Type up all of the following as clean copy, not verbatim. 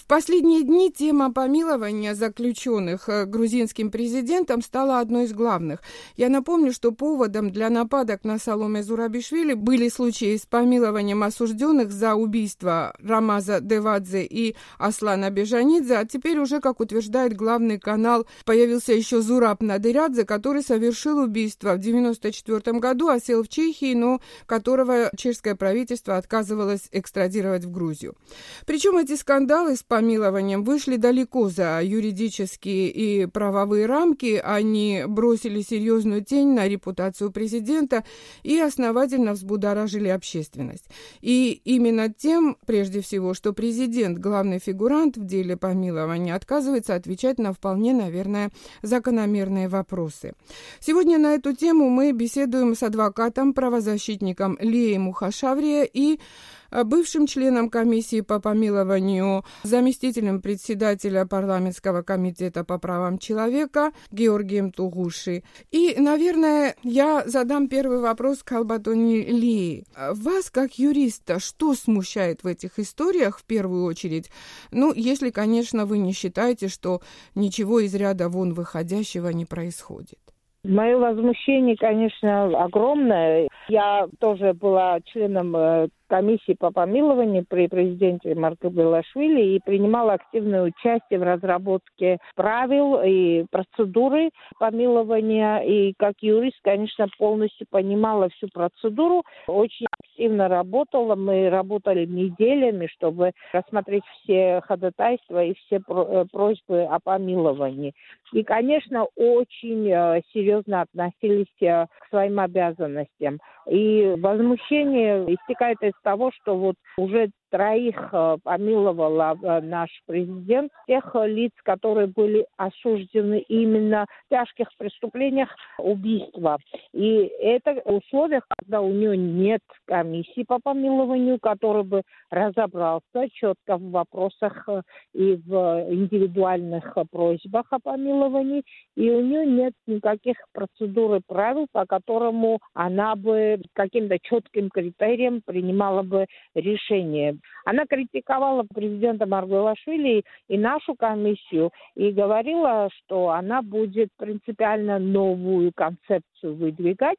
В последние дни тема помилования заключенных грузинским президентом стала одной из главных. Я напомню, что поводом для нападок на Саломе Зурабишвили были случаи с помилованием осужденных за убийство Рамаза Девадзе и Аслана Бежанидзе, а теперь уже, как утверждает главный канал, появился еще Зураб Надырядзе, который совершил убийство в 1994 году, осел в Чехии, но которого чешское правительство отказывалось экстрадировать в Грузию. Причем эти скандалы с помилованием вышли далеко за юридические и правовые рамки, они бросили серьезную тень на репутацию президента и основательно взбудоражили общественность. И именно тем, прежде всего, что президент, главный фигурант в деле помилования, отказывается отвечать на вполне, наверное, закономерные вопросы. Сегодня на эту тему мы беседуем с адвокатом, правозащитником Лией Мухашаврия и бывшим членом комиссии по помилованию, заместителем председателя парламентского комитета по правам человека Георгием Тугуши. И, наверное, я задам первый вопрос Калбатоне Лии. Вас, как юриста, что смущает в этих историях в первую очередь? Ну, если, конечно, вы не считаете, что ничего из ряда вон выходящего не происходит. Мое возмущение, конечно, огромное. Я тоже была членом комиссии по помилованию при президенте Маргвелашвили и принимала активное участие в разработке правил и процедуры помилования. И как юрист, конечно, полностью понимала всю процедуру. Очень активно работала. Мы работали неделями, чтобы рассмотреть все ходатайства и все просьбы о помиловании. И, конечно, очень серьезно относились к своим обязанностям. И возмущение истекает из того, что вот уже 3 помиловал наш президент, тех лиц, которые были осуждены именно в тяжких преступлениях убийства. И это в условиях, когда у нее нет комиссии по помилованию, который бы разобрался четко в вопросах и в индивидуальных просьбах о помиловании, и у нее нет никаких процедур и правил, по которому она бы каким-то четким критерием принимала бы решение. Она критиковала президента Маргвелашвили и нашу комиссию и говорила, что она будет принципиально новую концепцию выдвигать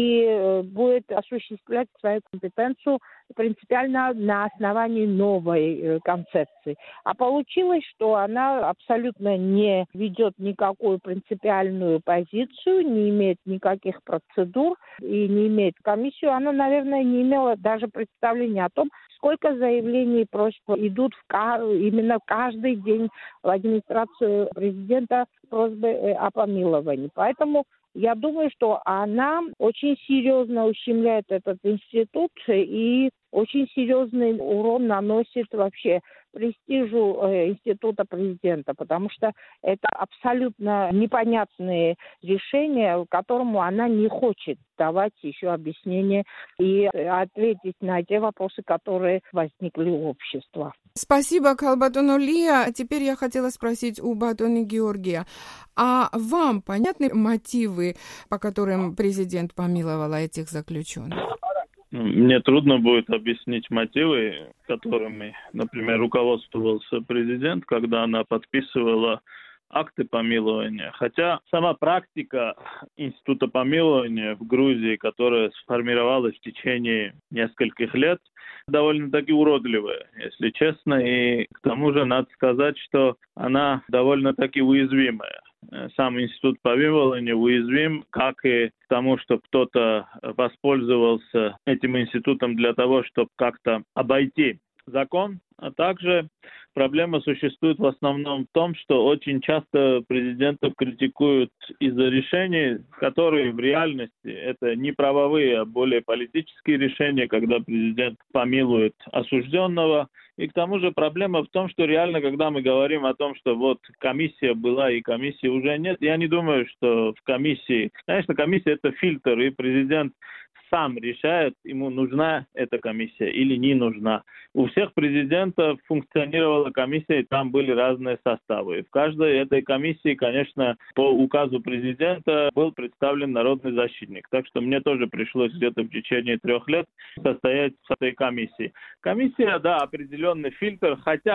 и будет осуществлять свою компетенцию принципиально на основании новой концепции. А получилось, что она абсолютно не ведет никакую принципиальную позицию, не имеет никаких процедур и не имеет комиссию. Она, наверное, не имела даже представления о том, сколько заявлений и просьб идут именно каждый день в администрацию президента просьбы о помиловании. Поэтому я думаю, что она очень серьезно ущемляет этот институт и очень серьезный урон наносит вообще престижу института президента, потому что это абсолютно непонятные решения, которому она не хочет давать еще объяснения и ответить на те вопросы, которые возникли у общества. Спасибо, Калбатону Лия. Теперь я хотела спросить у Батони Георгия. А вам понятны мотивы, по которым президент помиловал этих заключенных? Мне трудно будет объяснить мотивы, которыми, например, руководствовался президент, когда она подписывала акты помилования. Хотя сама практика института помилования в Грузии, которая сформировалась в течение нескольких лет, довольно-таки уродливая, если честно. И к тому же надо сказать, что она довольно-таки уязвимая. Сам институт помилования уязвим, как и к тому, что кто-то воспользовался этим институтом для того, чтобы как-то обойти закон, а также проблема существует в основном в том, что очень часто президентов критикуют из-за решений, которые в реальности это не правовые, а более политические решения, когда президент помилует осужденного. И к тому же проблема в том, что реально, когда мы говорим о том, что вот комиссия была и комиссии уже нет, я не думаю, что в комиссии... Конечно, комиссия – это фильтр, и президент сам решает, ему нужна эта комиссия или не нужна. У всех президентов функционировала комиссия, и там были разные составы. В каждой этой комиссии, конечно, по указу президента был представлен народный защитник. Так что мне тоже пришлось где-то в течение 3 лет состоять в этой комиссии. Комиссия, да, определенный фильтр, хотя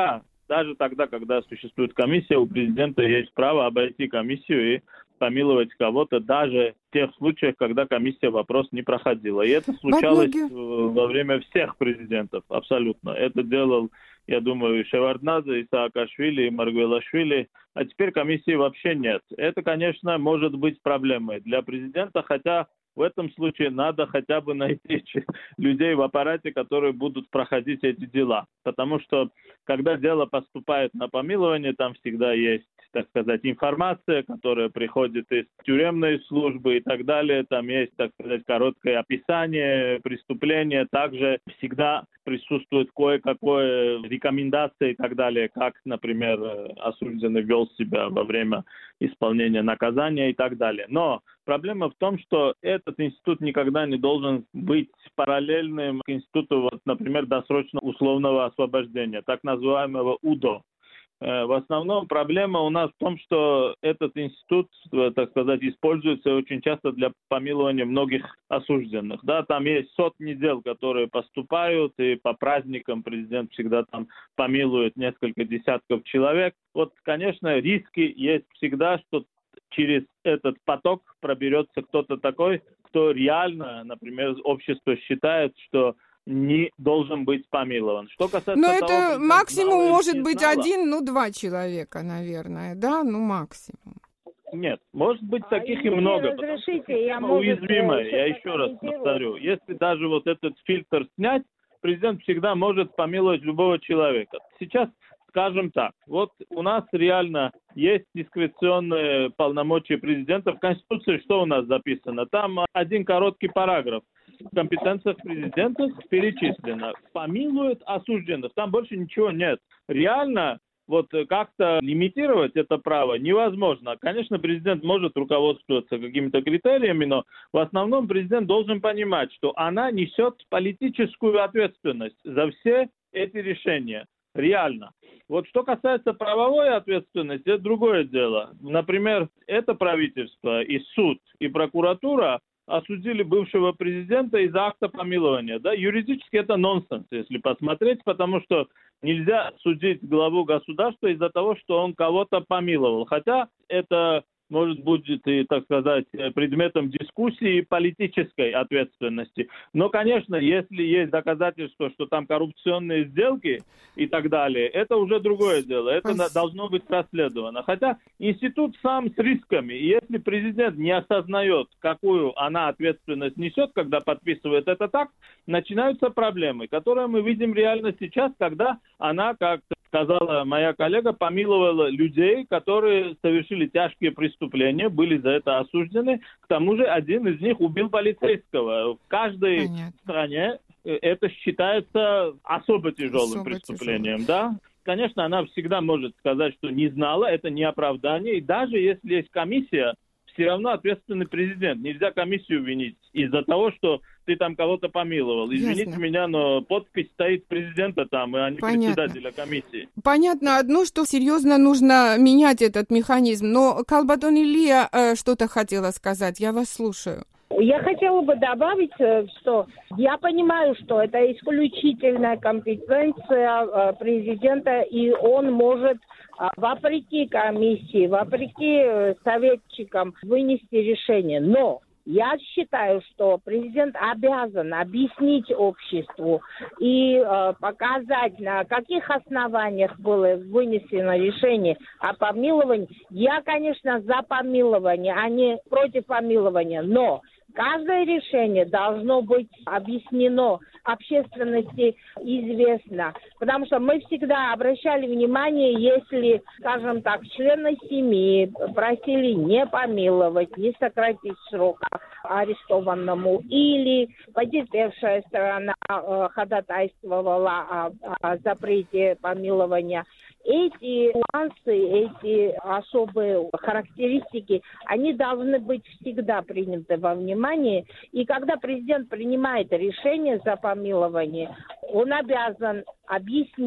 даже тогда, когда существует комиссия, у президента есть право обойти комиссию и помиловать кого-то, даже в тех случаях, когда комиссия вопрос не проходила. И это случалось во время всех президентов, абсолютно. Это делал, я думаю, Шеварднадзе, и Саакашвили, и Маргвелашвили. А теперь комиссии вообще нет. Это, конечно, может быть проблемой для президента, хотя в этом случае надо хотя бы найти людей в аппарате, которые будут проходить эти дела. Потому что, когда дело поступает на помилование, там всегда есть, так сказать, информация, которая приходит из тюремной службы и так далее. Там есть, так сказать, короткое описание преступления. Также всегда присутствует кое-какое рекомендации и так далее, как, например, осужденный вел себя во время исполнения наказания и так далее. Но проблема в том, что этот институт никогда не должен быть параллельным к институту, вот, например, досрочного условного освобождения, так называемого УДО. В основном проблема у нас в том, что этот институт, так сказать, используется очень часто для помилования многих осужденных. Да, там есть сотни дел, которые поступают, и по праздникам президент всегда там помилует несколько десятков человек. Вот, конечно, риски есть всегда, что через этот поток проберется кто-то такой, кто реально, например, общество считает, что не должен быть помилован. Что касается но того, это максимум может быть знала, 1-2 человека, наверное, да? Ну, максимум. Нет, может быть таких и много. Разрешите, я уязвимое, я еще раз повторю. Если даже вот этот фильтр снять, президент всегда может помиловать любого человека. Сейчас скажем так, вот у нас реально есть дискреционные полномочия президента. В Конституции что у нас записано? Там один короткий параграф. В компетенциях президента перечислено. Помилует осужденных. Там больше ничего нет. Реально вот как-то лимитировать это право невозможно. Конечно, президент может руководствоваться какими-то критериями, но в основном президент должен понимать, что она несет политическую ответственность за все эти решения. Реально. Вот что касается правовой ответственности, это другое дело. Например, это правительство и суд, и прокуратура осудили бывшего президента из-за акта помилования. Да? Юридически это нонсенс, если посмотреть, потому что нельзя судить главу государства из-за того, что он кого-то помиловал. Хотя это может будет и, так сказать, предметом дискуссии и политической ответственности. Но, конечно, если есть доказательства, что там коррупционные сделки и так далее, это уже другое дело. Это должно быть расследовано. Хотя институт сам с рисками. И если президент не осознает, какую она ответственность несет, когда подписывает этот акт, начинаются проблемы, которые мы видим реально сейчас, когда она, как сказала моя коллега, помиловала людей, которые совершили тяжкие преступления, были за это осуждены. К тому же один из них убил полицейского. В каждой стране это считается особо тяжелым преступлением, да? Конечно, она всегда может сказать, что не знала, это не оправдание. И даже если есть комиссия, все равно ответственный президент. Нельзя комиссию винить из-за того, что ты там кого-то помиловал. Извините меня, но подпись стоит президента там, а не председателя комиссии. Понятно одно, что серьезно нужно менять этот механизм. Но Калбатон Илья что-то хотела сказать. Я вас слушаю. Я хотела бы добавить, что я понимаю, что это исключительная компетенция президента, и он может вопреки комиссии, вопреки советчикам вынести решение. Но я считаю, что президент обязан объяснить обществу и показать, на каких основаниях было вынесено решение о помиловании. Я, конечно, за помилование, а не против помилования, но каждое решение должно быть объяснено, общественности известно. Потому что мы всегда обращали внимание, если, скажем так, члены семьи просили не помиловать, не сократить срок арестованному, или потерпевшая сторона ходатайствовала о запрете помилования. Эти нюансы, эти особые характеристики, они должны быть всегда приняты во внимание. И когда президент принимает решение за помилование, он обязан объяснить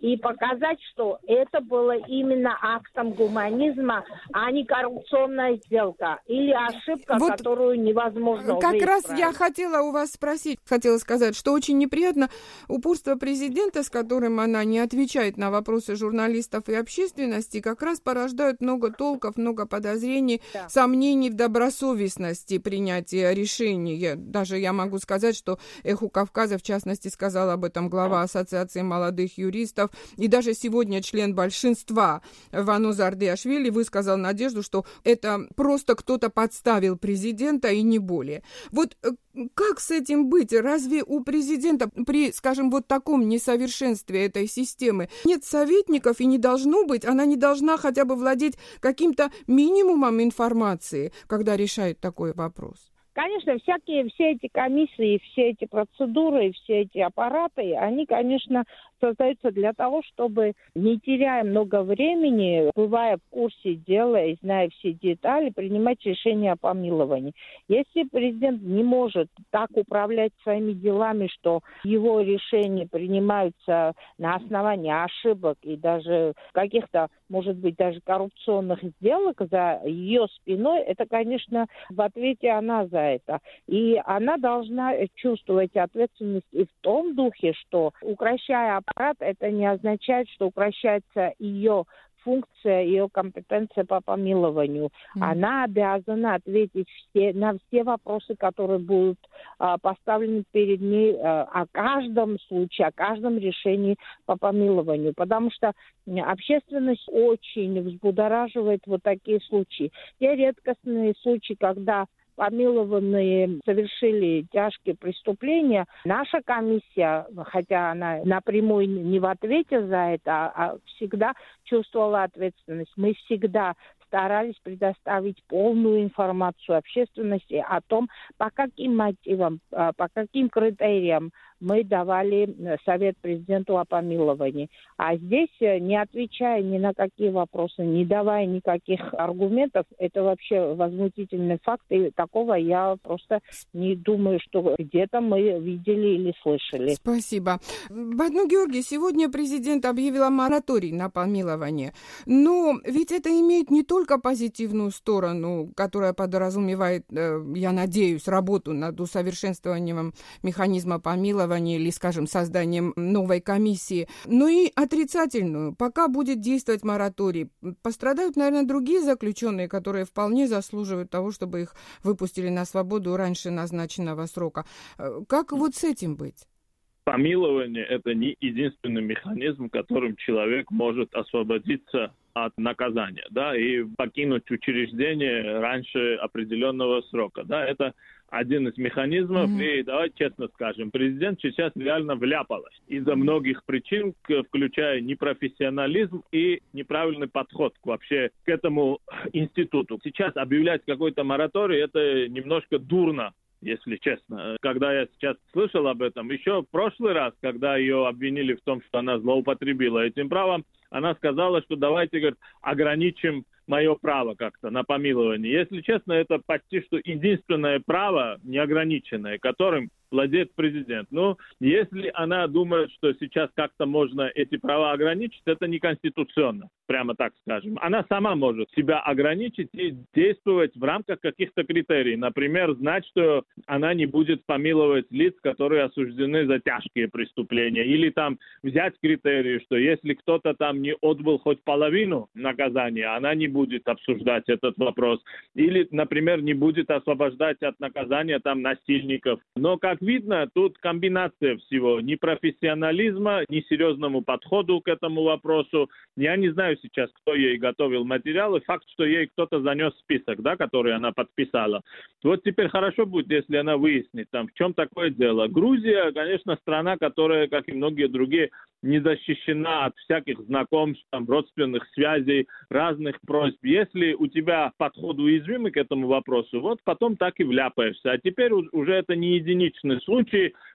и показать, что это было именно актом гуманизма, а не коррупционная сделка или ошибка, вот которую невозможно как уже раз исправить. Я хотела у вас спросить, хотела сказать, что очень неприятно упорство президента, с которым она не отвечает на вопросы журналистов и общественности, как раз порождают много толков, много подозрений, сомнений в добросовестности принятия решений. Даже я могу сказать, что «Эху Кавказа», в частности, сказал об этом глава Ассоциации молодых юристов, и даже сегодня член большинства Вануз Ардиашвили высказал надежду, что это просто кто-то подставил президента и не более. Вот как с этим быть? Разве у президента при, скажем, вот таком несовершенстве этой системы нет советников и не должно быть? Она не должна хотя бы владеть каким-то минимумом информации, когда решает такой вопрос? Конечно, все эти комиссии, все эти процедуры, все эти аппараты, они, конечно, создаются для того, чтобы, не теряя много времени, бывая в курсе дела и зная все детали, принимать решения о помиловании. Если президент не может так управлять своими делами, что его решения принимаются на основании ошибок и даже каких-то, может быть, даже коррупционных сделок за ее спиной, это, конечно, в ответе она за это. И она должна чувствовать ответственность и в том духе, что, укращая аппарат, это не означает, что укращается ее функция, ее компетенция по помилованию. Она обязана ответить на все вопросы, которые будут поставлены перед ней о каждом случае, о каждом решении по помилованию. Потому что общественность очень взбудораживает вот такие случаи. Те редкостные случаи, когда помилованные совершили тяжкие преступления. Наша комиссия, хотя она напрямую не в ответе за это, а всегда чувствовала ответственность. Мы всегда старались предоставить полную информацию общественности о том, по каким мотивам, по каким критериям мы давали совет президенту о помиловании. А здесь, не отвечая ни на какие вопросы, не давая никаких аргументов, это вообще возмутительный факт. И такого я просто не думаю, что где-то мы видели или слышали. Спасибо. Бадну Георгий, сегодня президент объявил мораторий на помилование. Но ведь это имеет не только позитивную сторону, которая подразумевает, я надеюсь, работу над усовершенствованием механизма помилования или, скажем, созданием новой комиссии, но и отрицательную. Пока будет действовать мораторий, пострадают, наверное, другие заключенные, которые вполне заслуживают того, чтобы их выпустили на свободу раньше назначенного срока. Как вот с этим быть? Помилование – это не единственный механизм, которым человек может освободиться от наказания, да, и покинуть учреждение раньше определенного срока, да, это один из механизмов, и давайте честно скажем, президент сейчас реально вляпалась из-за многих причин, включая непрофессионализм и неправильный подход вообще к этому институту. Сейчас объявлять какой-то мораторий – это немножко дурно, если честно. Когда я сейчас слышал об этом, еще в прошлый раз, когда ее обвинили в том, что она злоупотребила этим правом, она сказала, что давайте, говорит, ограничим мое право как-то на помилование. Если честно, это почти что единственное право неограниченное, которым владеет президент. Но если она думает, что сейчас как-то можно эти права ограничить, это неконституционно, прямо так скажем. Она сама может себя ограничить и действовать в рамках каких-то критерий. Например, знать, что она не будет помиловать лиц, которые осуждены за тяжкие преступления. Или там взять критерии, что если кто-то там не отбыл хоть половину наказания, она не будет обсуждать этот вопрос. Или, например, не будет освобождать от наказания там насильников. Но, как видно, тут комбинация всего. Ни профессионализма, ни серьезному подходу к этому вопросу. Я не знаю сейчас, кто ей готовил материалы. Факт, что ей кто-то занес список, да, который она подписала. Вот теперь хорошо будет, если она выяснит, там, в чем такое дело. Грузия, конечно, страна, которая, как и многие другие, не защищена от всяких знакомств, там, родственных связей, разных просьб. Если у тебя подход уязвимый к этому вопросу, вот потом так и вляпаешься. А теперь уже это не единичный случай.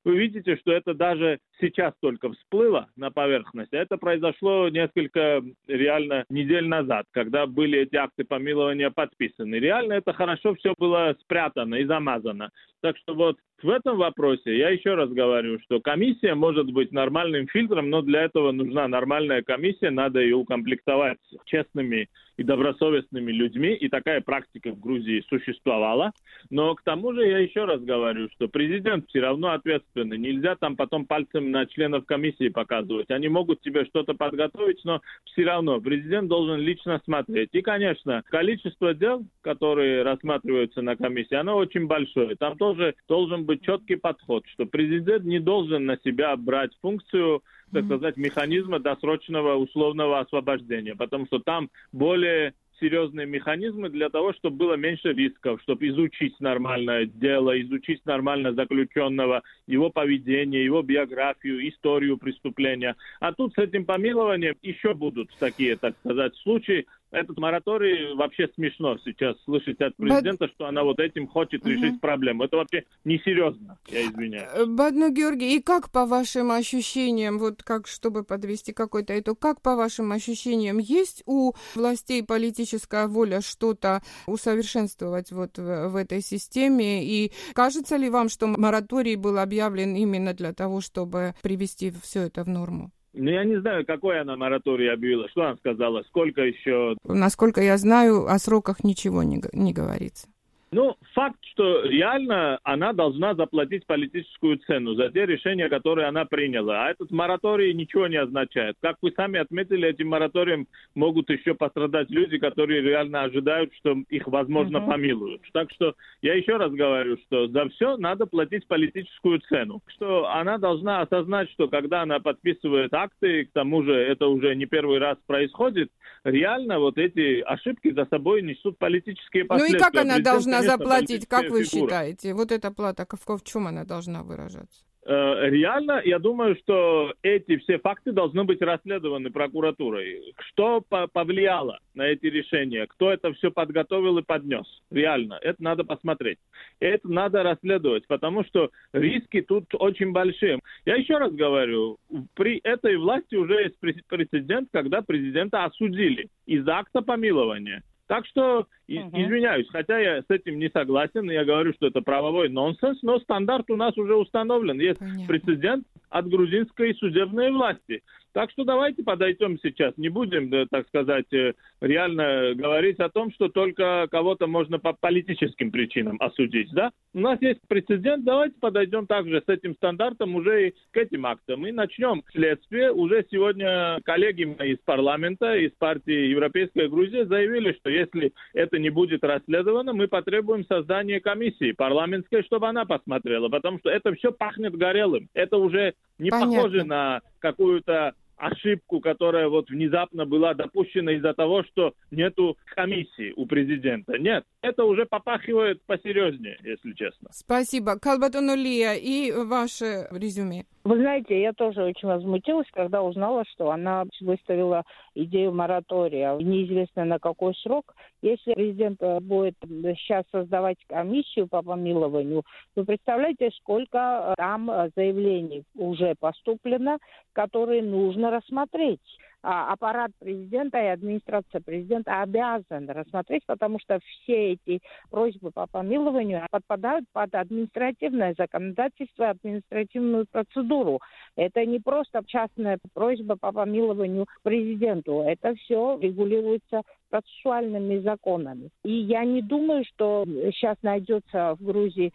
вы видите, что это даже сейчас только всплыло на поверхность. Это произошло несколько реально недель назад, когда были эти акты помилования подписаны. Реально это хорошо все было спрятано и замазано. Так что вот в этом вопросе я еще раз говорю, что комиссия может быть нормальным фильтром, но для этого нужна нормальная комиссия, надо ее укомплектовать честными и добросовестными людьми, и такая практика в Грузии существовала. Но к тому же я еще раз говорю, что президент все равно ответственный. Нельзя там потом пальцем на членов комиссии показывать. Они могут тебе что-то подготовить, но все равно президент должен лично смотреть. И, конечно, количество дел, которые рассматриваются на комиссии, оно очень большое. Там тоже должен быть четкий подход, что президент не должен на себя брать функцию, так сказать, механизма досрочного условного освобождения, потому что там более серьезные механизмы для того, чтобы было меньше рисков, чтобы изучить нормальное дело, изучить нормально заключенного, его поведение, его биографию, историю преступления. А тут с этим помилованием еще будут такие, так сказать, случаи. Этот мораторий вообще смешно сейчас слышать от президента, что она вот этим хочет решить проблему. Это вообще несерьезно, я извиняюсь. Бадно Георгий, и как по вашим ощущениям, вот как, чтобы подвести какой-то итог, как по вашим ощущениям, есть у властей политическая воля что-то усовершенствовать вот в этой системе? И кажется ли вам, что мораторий был объявлен именно для того, чтобы привести все это в норму? Ну, я не знаю, какой она мораторий объявила. Что она сказала? Сколько еще? Насколько я знаю, о сроках ничего не говорится. Ну, факт, что реально она должна заплатить политическую цену за те решения, которые она приняла. А этот мораторий ничего не означает. Как вы сами отметили, этим мораторием могут еще пострадать люди, которые реально ожидают, что их, возможно, помилуют. Так что я еще раз говорю, что за все надо платить политическую цену. Что она должна осознать, что когда она подписывает акты, к тому же это уже не первый раз происходит, реально вот эти ошибки за собой несут политические последствия. Ну и как она должна заплатить, как вы считаете? Вот эта плата, в чем она должна выражаться? Реально, я думаю, что эти все факты должны быть расследованы прокуратурой. Что повлияло на эти решения? Кто это все подготовил и поднес? Реально, это надо посмотреть. Это надо расследовать, потому что риски тут очень большие. Я еще раз говорю, при этой власти уже есть прецедент, когда президента осудили из-за акта помилования. Так что, извиняюсь, хотя я с этим не согласен, я говорю, что это правовой нонсенс, но стандарт у нас уже установлен. Есть прецедент от грузинской судебной власти. Так что давайте подойдем сейчас. Не будем, так сказать, реально говорить о том, что только кого-то можно по политическим причинам осудить. Да? У нас есть прецедент, давайте подойдем также с этим стандартом уже и к этим актам. И начнем следствие. Уже сегодня коллеги мои из парламента, из партии Европейская Грузия заявили, что если это не будет расследовано, мы потребуем создания комиссии парламентской, чтобы она посмотрела. Потому что это все пахнет горелым. Это уже не похоже на какую-то ошибку, которая вот внезапно была допущена из-за того, что нету комиссии у президента. Нет, это уже попахивает посерьезнее, если честно. Спасибо. Калбатон Олия, и ваше резюме. Вы знаете, я тоже очень возмутилась, когда узнала, что она выставила идею моратория. Неизвестно на какой срок. Если президент будет сейчас создавать комиссию по помилованию, вы представляете, сколько там заявлений уже поступлено, которые нужно рассмотреть. Аппарат президента и администрация президента обязаны рассмотреть, потому что все эти просьбы по помилованию подпадают под административное законодательство, административную процедуру. Это не просто частная просьба по помилованию президенту. Это все регулируется процессуальными законами. И я не думаю, что сейчас найдется в Грузии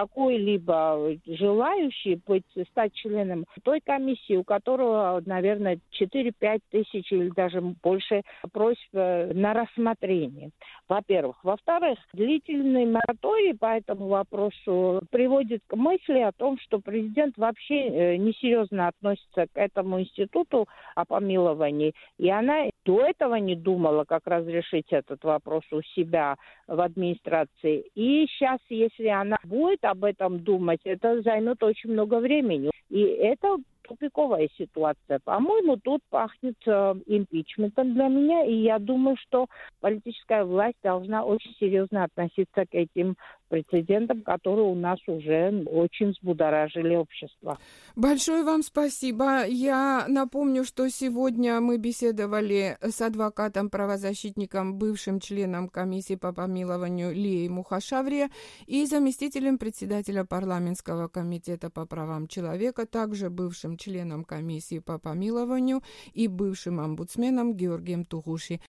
какой-либо желающий стать членом той комиссии, у которого, наверное, 4-5 тысяч или даже больше просьб на рассмотрение. Во-первых. Во-вторых, длительный мораторий по этому вопросу приводит к мысли о том, что президент вообще несерьезно относится к этому институту о помиловании. И она до этого не думала, как разрешить этот вопрос у себя в администрации. И сейчас, если она будет об этом думать, это займет очень много времени. И это тупиковая ситуация. По-моему, тут пахнет импичментом для меня, и я думаю, что политическая власть должна очень серьезно относиться к этим прецедентам, которые у нас уже очень взбудоражили общество. Большое вам спасибо. Я напомню, что сегодня мы беседовали с адвокатом-правозащитником, бывшим членом комиссии по помилованию Лией Мухашаври и заместителем председателя парламентского комитета по правам человека, также бывшим членом комиссии по помилованию и бывшим омбудсменом Георгием Тугуши.